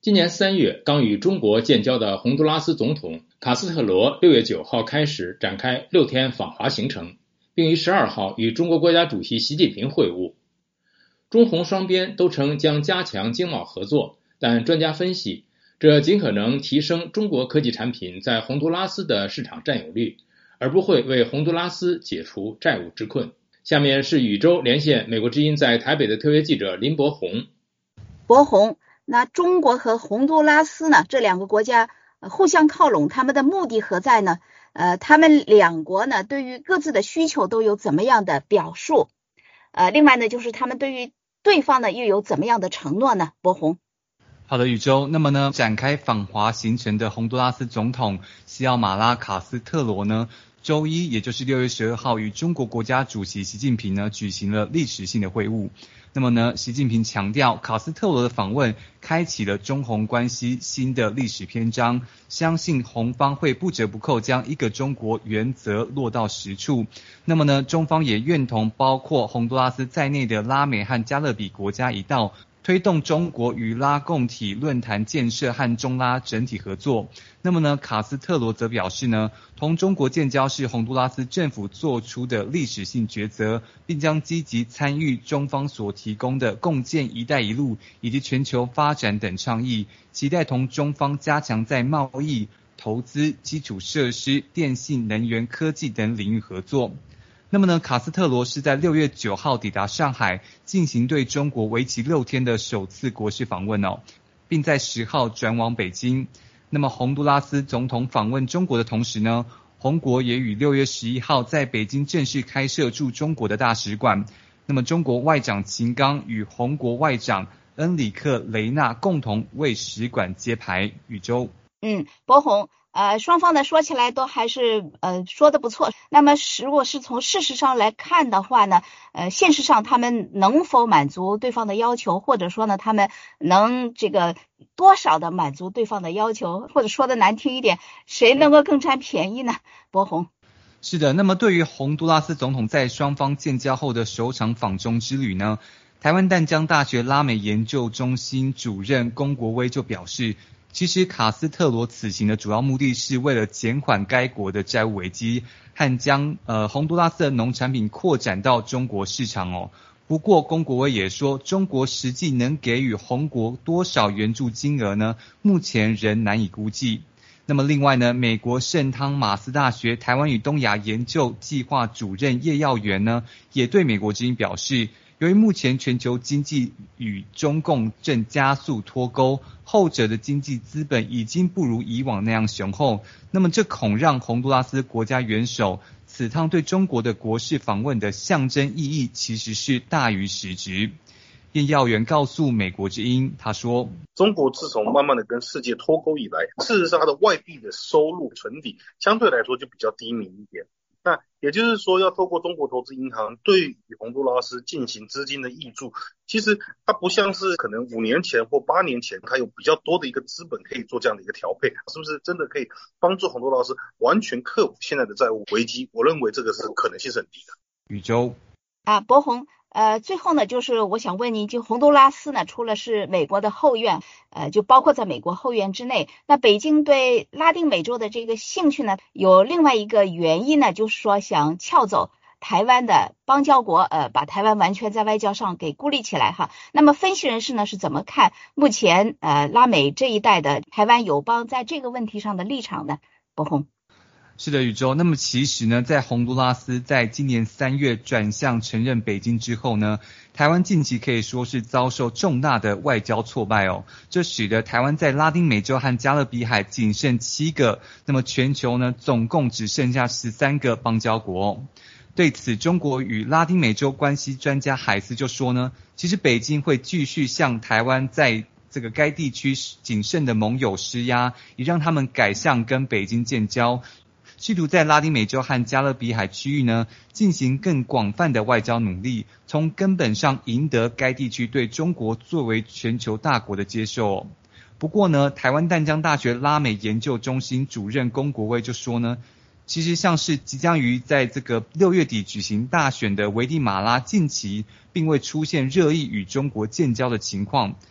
今年3月刚与中国建交的洪都拉斯总统卡斯特罗6月9号开始展开6天访华行程，并于12号与中国国家主席习近平会晤。中洪双边都称将加强经贸合作，但专家分析，这仅可能提升中国科技产品在洪都拉斯的市场占有率，而不会为洪都拉斯解除债务之困。下面是宇宙连线美国之音在台北的特约记者林伯宏。 伯宏，那中国和洪都拉斯呢，这两个国家互相靠拢，他们的目的何在呢？他们两国呢对于各自的需求都有怎么样的表述？另外呢，就是他们对于对方呢又有怎么样的承诺呢？伯宏。 好的，宇宙。那么呢，展开访华行程的洪都拉斯总统西奥马拉卡斯特罗呢，周一也就是6月12号与中国国家主席习近平呢举行了历史性的会晤。那么呢，习近平强调，卡斯特罗的访问开启了中洪关系新的历史篇章，相信洪方会不折不扣将一个中国原则落到实处。那么呢，中方也愿同包括洪都拉斯在内的拉美和加勒比国家一道，推动中国与拉共体论坛建设和中拉整体合作。那么呢，卡斯特罗则表示呢，同中国建交是洪都拉斯政府做出的历史性抉择，并将积极参与中方所提供的共建“一带一路”以及全球发展等倡议，期待同中方加强在贸易、投资、基础设施、电信、能源、科技等领域合作。那么呢，卡斯特罗是在6月9号抵达上海，进行对中国为期6天的首次国事访问并在10号转往北京。那么洪都拉斯总统访问中国的同时呢，洪国也于6月11号在北京正式开设驻中国的大使馆。那么中国外长秦刚与洪国外长恩里克雷纳共同为使馆揭牌。宇宙。 伯宏，双方呢说起来都还是说的不错。那么如果是从事实上来看的话呢，现实上他们能否满足对方的要求，或者说呢他们能多少的满足对方的要求，或者说的难听一点，谁能够更占便宜呢？伯宏。 是的，那么对于洪都拉斯总统在双方建交后的首场访中之旅呢，台湾淡江大学拉美研究中心主任龚国威就表示，其实卡斯特罗此行的主要目的是为了减缓该国的债务危机和将洪都拉斯的农产品扩展到中国市场不过龚国威也说，中国实际能给予洪国多少援助金额呢，目前仍难以估计。那么另外呢，美国圣汤马斯大学台湾与东亚研究计划主任叶耀元呢，也对美国之音表示，由于目前全球经济与中共正加速脱钩，后者的经济资本已经不如以往那样雄厚，那么这恐让洪都拉斯国家元首此趟对中国的国事访问的象征意义其实是大于实质。叶耀元告诉美国之音，他说， 中国自从慢慢的跟世界脱钩以来，事实上它的外币的收入存底相对来说就比较低迷一点。那也就是说，要透过中国投资银行对于洪都拉斯进行资金的挹注，其实它不像是可能5年前或8年前，它有比较多的一个资本可以做这样的一个调配，是不是真的可以帮助洪都拉斯完全克服现在的债务危机？我认为这个是可能性是很低的。 宇宙伯宏，最后呢，就是我想问您，就洪都拉斯呢，除了是美国的后院，就包括在美国后院之内，那北京对拉丁美洲的这个兴趣呢，有另外一个原因呢，就是说想撬走台湾的邦交国，把台湾完全在外交上给孤立起来哈。那么分析人士呢是怎么看目前拉美这一带的台湾友邦在这个问题上的立场呢？伯宏。 是的，宇宙。那么其实呢，在洪都拉斯在今年3月转向承认北京之后呢，台湾近期可以说是遭受重大的外交挫败这使得台湾在拉丁美洲和加勒比海仅剩7个，那么全球呢总共只剩下13个邦交国对此，中国与拉丁美洲关系专家海斯就说呢，其实北京会继续向台湾在该地区仅剩的盟友施压，以让他们改向跟北京建交，试图在拉丁美洲和加勒比海区域呢进行更广泛的外交努力，从根本上赢得该地区对中国作为全球大国的接受不过呢，台湾淡江大学拉美研究中心主任龚国威就说呢，其实像是即将于在6月底举行大选的危地马拉近期并未出现热议与中国建交的情况，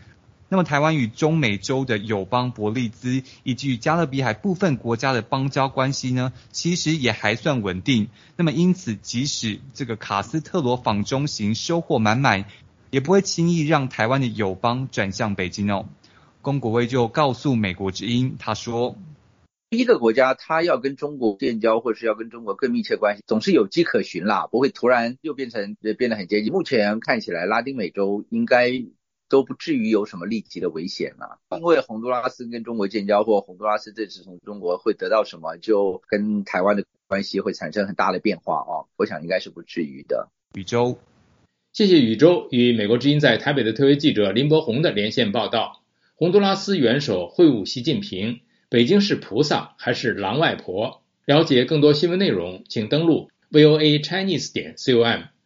那么台湾与中美洲的友邦伯利兹以及与加勒比海部分国家的邦交关系呢，其实也还算稳定。那么因此，即使这个卡斯特罗访中行收获满满，也不会轻易让台湾的友邦转向北京哦。龚国威就告诉美国之音，他说， 一个国家它要跟中国建交，或是要跟中国更密切关系，总是有迹可循啦，不会突然又变得很接近。目前看起来，拉丁美洲应该都不至于有什么立即的危险啦。因为洪都拉斯跟中国建交，或洪都拉斯这次从中国会得到什么，就跟台湾的关系会产生很大的变化哦。我想应该是不至于的。 宇宙， 谢谢宇宙与美国之音在台北的特约记者林柏宏的连线报道。洪都拉斯元首会晤习近平，北京是菩萨还是狼外婆？了解更多新闻内容，请登录 voachinese.com。